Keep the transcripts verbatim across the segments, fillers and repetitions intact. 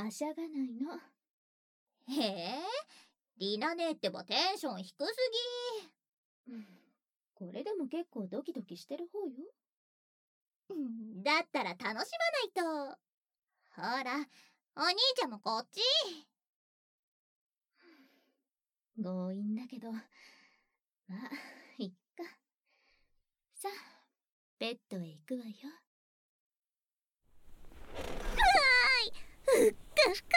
はしゃがないの。 へえ、リナ姉ってばテンション低すぎ。これでも結構ドキドキしてる方よ。 だったら楽しまないと。ほら、お兄ちゃんもこっち。 強引だけど、まあ、いっか。さあ、ベッドへ行くわよ。 ふーい、ふっかふか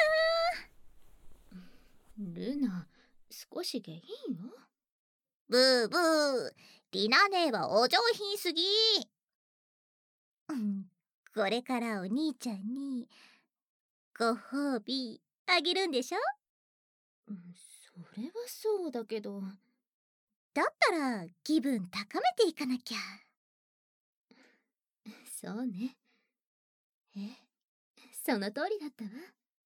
ー。ルナ、少し下品よ。 ブーブー、リナ姉はお上品すぎ。うん、これからお兄ちゃんにご褒美あげるんでしょ？ それはそうだけど。 だったら気分高めていかなきゃ。 そうね。え、その通りだったわ。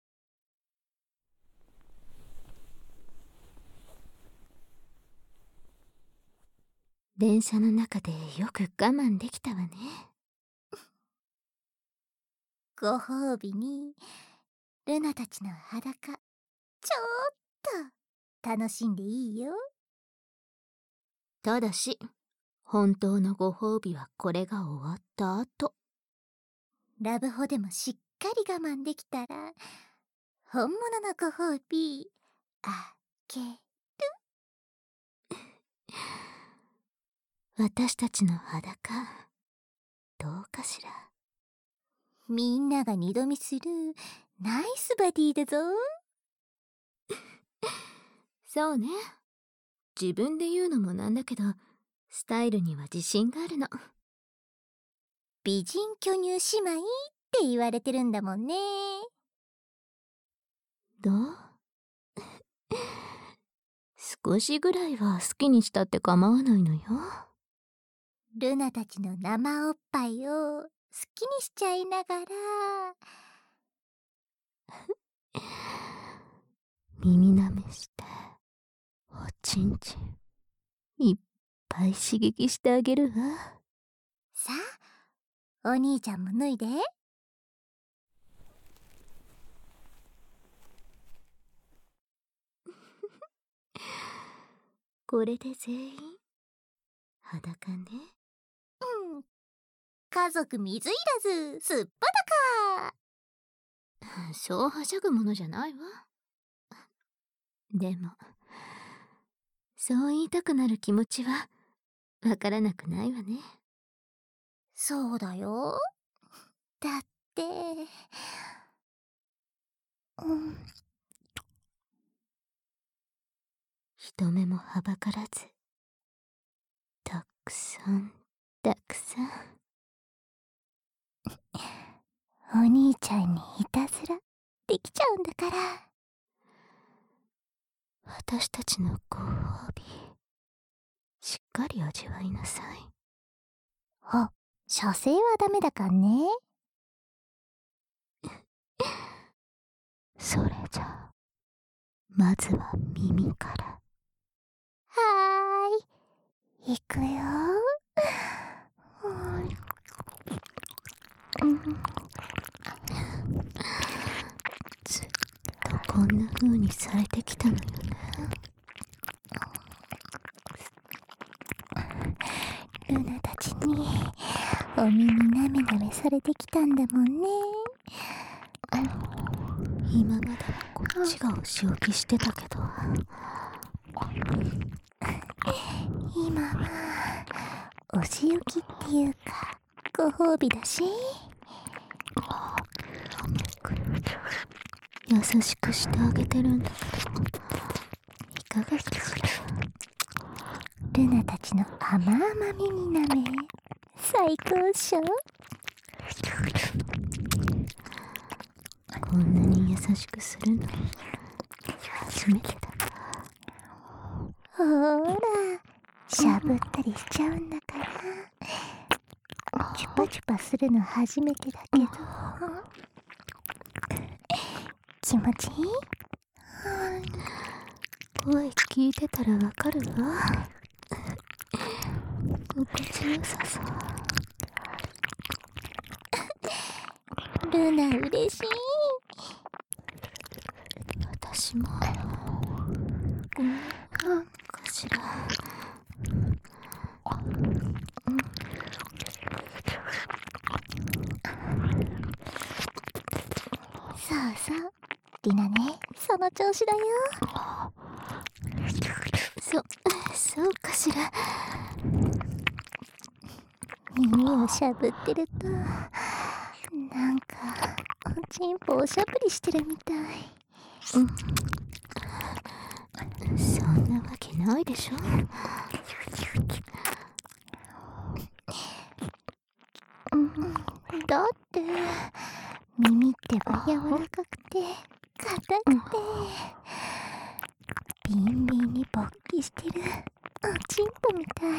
電車の中でよく我慢できたわね。 ご褒美にルナたちの裸ちょっと楽しんでいいよ。 ただし本当のご褒美はこれが終わった後。 ラブホでもしっかり我慢できたら本物のご褒美あげる。 私たちの裸どうかしら。 みんなが二度見するナイスバディだぞ。 そうね。自分で言うのもなんだけど、スタイルには自信があるの。 美人巨乳姉妹って言われてるんだもんね。 どう？少しぐらいは好きにしたって構わないのよ。 ルナたちの生おっぱいを好きにしちゃいながら耳なめしておちんちんいっぱい刺激してあげるわ。 さあ、お兄ちゃんも脱いで。 これで全員裸ね。 うん、家族水いらずすっぱだか。そうはしゃぐものじゃないわ。でもそう言いたくなる気持ちはわからなくないわね。 そうだよ。だってうん人目もはばからずたくさんたくさんお兄ちゃんにいたずらできちゃうんだから。 私たちのご褒美しっかり味わいなさい。 あ、射精はダメだかんね。 それじゃまずは耳から。 はーい、いくよ。うん、 ずっとこんな風にされてきたのよね。 ルナたちにお耳なめなめされてきたんだもんね。 今まではこっちがお仕置きしてたけど、 今はお仕置きっていうかご褒美だし。 優しくしてあげてるんだけど、いかがかしら。 ルナたちの甘々耳なめ最高っしょ。 こんなに優しくするの初めてだほーら、しゃぶったりしちゃうんだから。チュパチュパするの初めてだけど気持ちいい？ 声聞いてたらわかるわ。心地よさそう。 ルナ嬉しい。 もこんなかしら。 そうそう、リナね、その調子だよ。 そ、そうかしら。 耳をしゃぶってると、なんかおちんぽをしゃぶりしてるみたい。 うん、そんなわけないでしょ。 うん、だって耳ってば柔らかくて硬くて、ビンビンに勃起してるおちんぽみたい。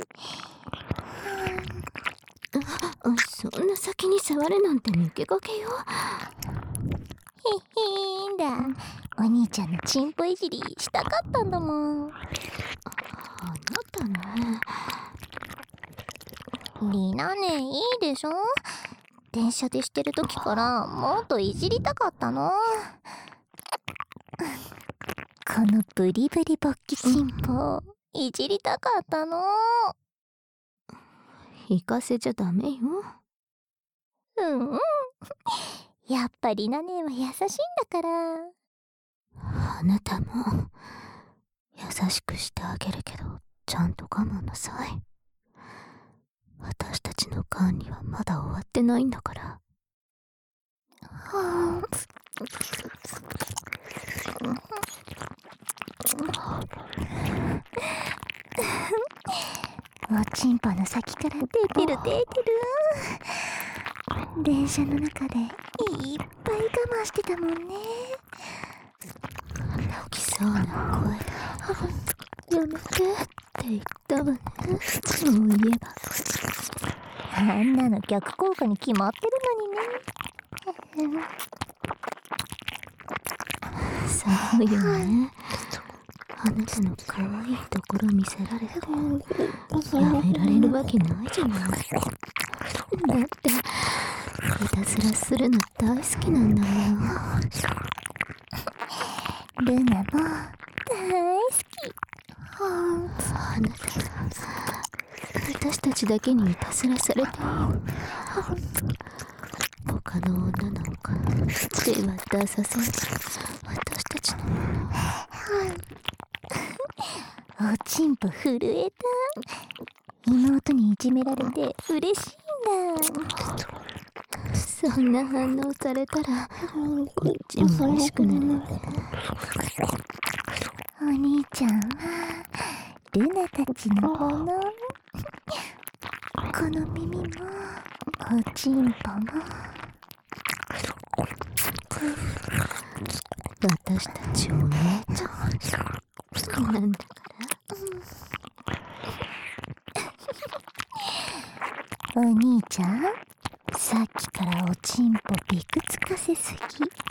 あ、そんな先に触るなんて抜け駆けよ。 へへーんだ、お兄ちゃんのチンポいじりしたかったんだもん。 あなたね。 リナね、いいでしょ。電車でしてる時からもっといじりたかったの。このブリブリ勃起チンポいじりたかったの。 行かせちゃダメよ。 うんうん、やっぱリナ姉は優しいんだから。 あなたも優しくしてあげるけど、ちゃんと我慢なさい。私たちの管理はまだ終わってないんだから。 はあ、おちんぽの先から出てる出てる。電車の中でいっぱい我慢してたもんね。 泣きそうな声でやめてって言ったわね。そういえばあんなの逆効果に決まってるのにね。 そうよね。あなたの可愛いところ見せられてやめられるわけないじゃない。だっていたずらするの大好きなんだもん。 ルナも大好き。 あなた私たちだけにいたずらされて他の女の子手は出させず私たちのもの。 おちんぽ震えた。妹にいじめられて嬉しいんだ。 そんな反応されたらこっちも嬉しくなる。 お兄ちゃんはルナたちのもの。この耳もおちんぽも私たちお姉ちゃんなんだから。 お兄ちゃん、さっきからおちんぽびくつかせすぎ。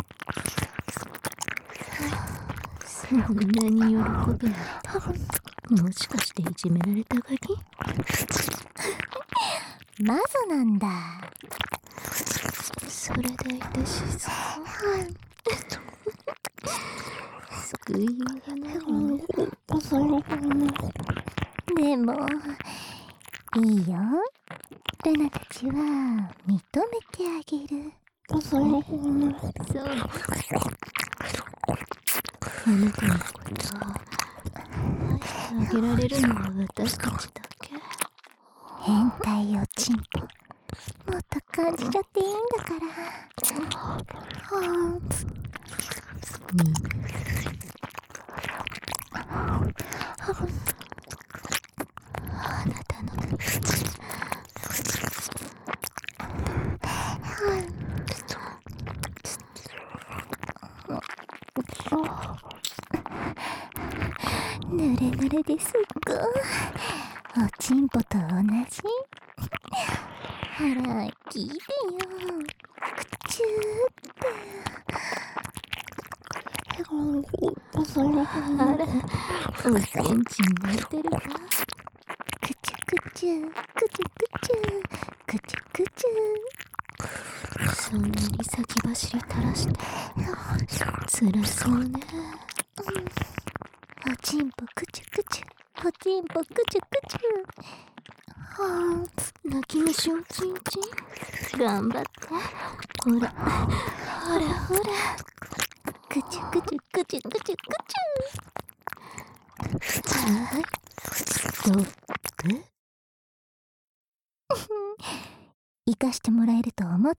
そんなに喜ぶなんて、もしかしていじめられたがり？ マゾなんだ。 それでいたしさ。救いようがないわね。 でもいいよ、ルナたちは認めてあげる。 そう。あなたのことを愛してあげられるのは私たちだけ。 変態おちんぽもっと感じちゃっていいんだから。 みんなあなたのぬれぬれですっごい。おちんぽと同じ。ほら聞いてよ、くちゅーって。 あら、おセンチになってるわ。 くちゅくちゅくちゅくちゅくちゅくちゅ。 そんなに先走り垂らして辛そうね。 ちんぽくちゅくちゅ、おちんぽくちゅくちゅ。 はあ、泣き虫おちんちん。頑張って。ほら、ほらほら。 くちゅくちゅくちゅくちゅくちゅ。 はい、ストップ。 生かしてもらえると思った？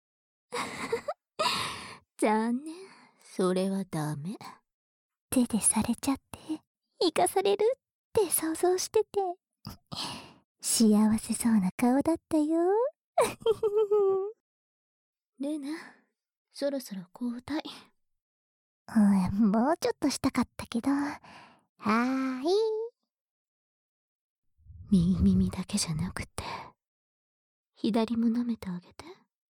残念、それはダメ。 手でされちゃって生かされるって想像してて幸せそうな顔だったよ。 ルナ、そろそろ交代。 うん、もうちょっとしたかったけど。はーい。 右耳だけじゃなくて左も舐めてあげて。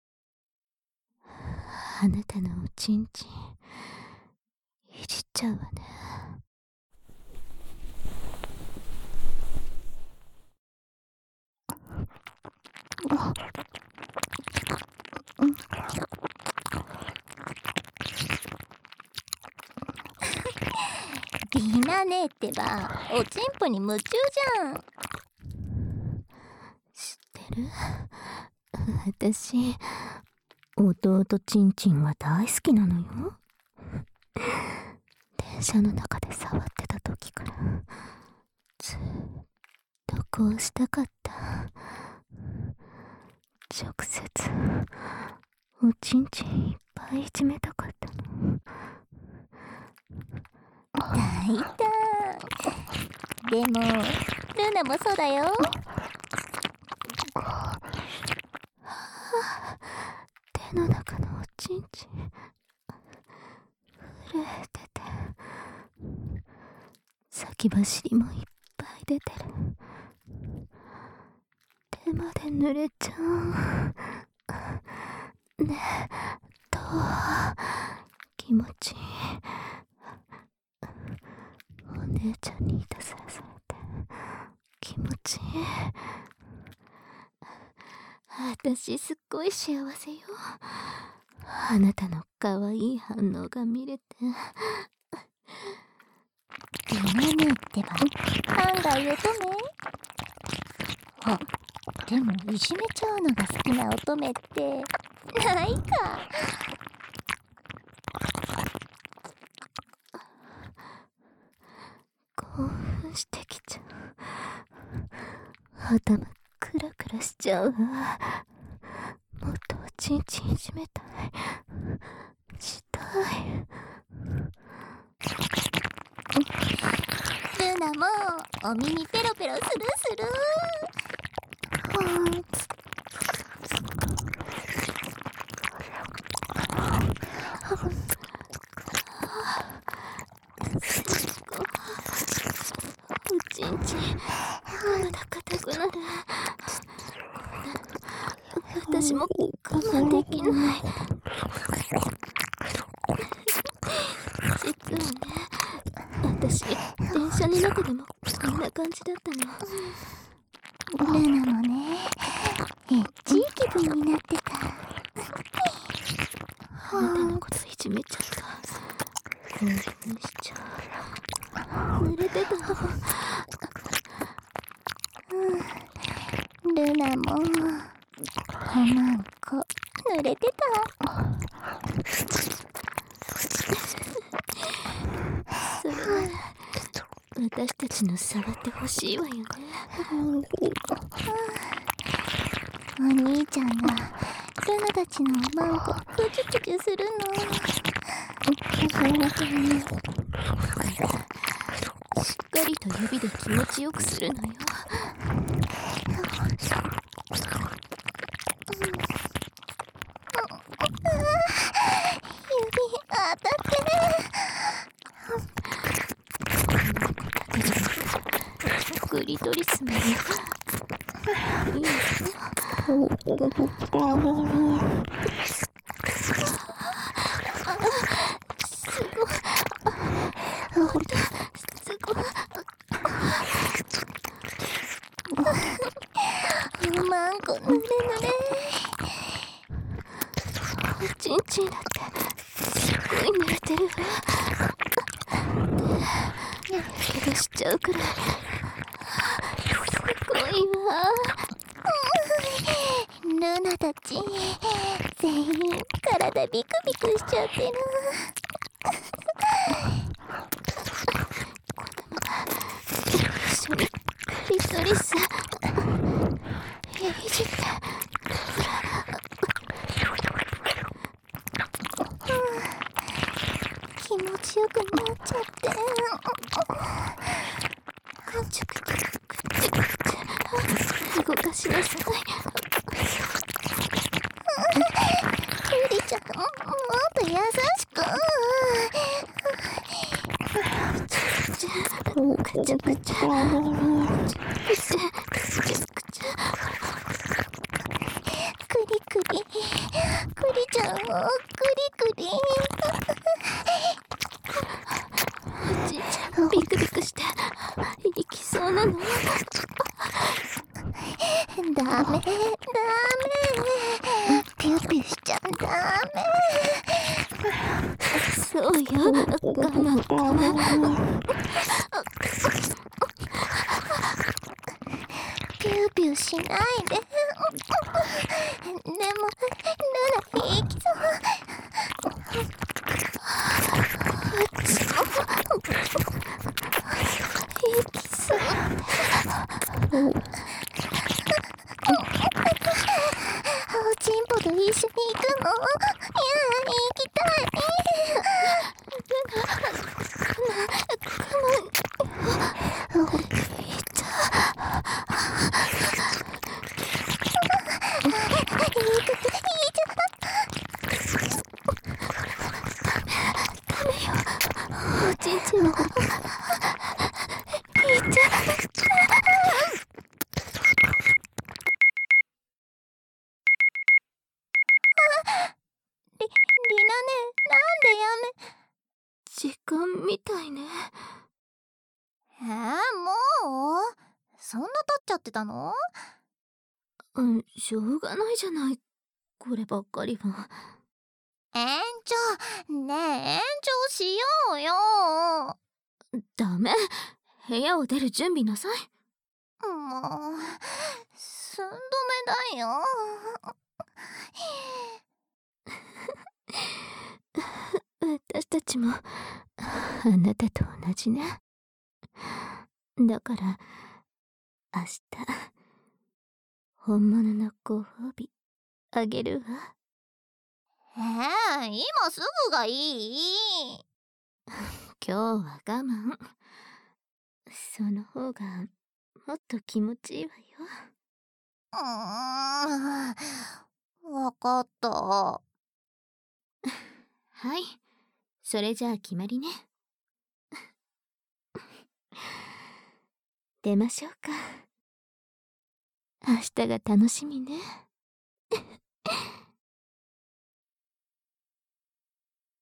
あなたのおちんちんいじっちゃうわね。 リナ姉ってばおちんぽに夢中じゃん。 知ってる？私弟ちんちんが大好きなのよ。電車の中で触ってた時からずっとこうしたかった。直接おちんちんいっぱいいじめたかったの。 大胆。でもルナもそうだよ。 手の中のおちんちん震えてて、先走りもいっぱい出てる。手まで濡れちゃう。ねえ、どう？気持ちいい？お姉ちゃんにいたずらされて気持ちいい。私すっごい幸せよ。あなたの可愛い反応が見れて。 リナ姉ってば案外乙女。あ、でもいじめちゃうのが好きな乙女ってないか。 興奮してきちゃう。頭クラクラしちゃうわ。もっとおちんちんいじめたい。したい。 ルナもお耳ペロペロするする。 おちんちんまだ硬くなる。私も我慢できない。実はね、私電車の中でもこんな感じだったの。 ルナもね、エッチい気分になってた。 あなたのこといじめちゃった。興奮しちゃう。濡れてたの。 ルナもおまんこ濡れてた。 それなら私たちの触ってほしいわよね。 お兄ちゃんがルナたちのおまんこクチュクチュするの。 しっかりと指で気持ちよくするのよ。 指当たってる。クリトリスまでいいの？ おまんこぬれぬれ。 おちんちんだってすっごい濡れてるわ。でちゃうくらいすごいわ。 ルナたち全員体ビクビクしちゃってる。 一緒にリトリスいじってほら。 気持ちよくなっちゃって。 くちゅくちゅくちゅくちゅ動かしなさい。 クリちゃんもっと優しく。 くちゅくちゅくちゅくちゅくちゅくちゅくちゅクリクリクリちゃんをクリクリ。 おじいちゃんビクビクしていきそうなの。 ダメダメピューピューしちゃダメ。 そうよ、我慢我慢。 ピューピューしないで。でもルナ平気そう。 平気そうっておちんぽと一緒に行くの？いや、行きたい。 おちんちんもいいちゃリ、リナね、なんでや時間みたいね。 め。えー、もうそんな経っちゃってたの？ うん、しょうがないじゃない、こればっかりは。 延長、ねえ延長しようよ。 ダメ、部屋を出る準備なさい。 もう寸止めだよ。 私たちもあなたと同じね。だから明日本物のご褒美あげるわ。 えー、今すぐがいい。 今日は我慢。その方がもっと気持ちいいわよ。 うーん、わかった。 はい、それじゃあ決まりね。出ましょうか。明日が楽しみね。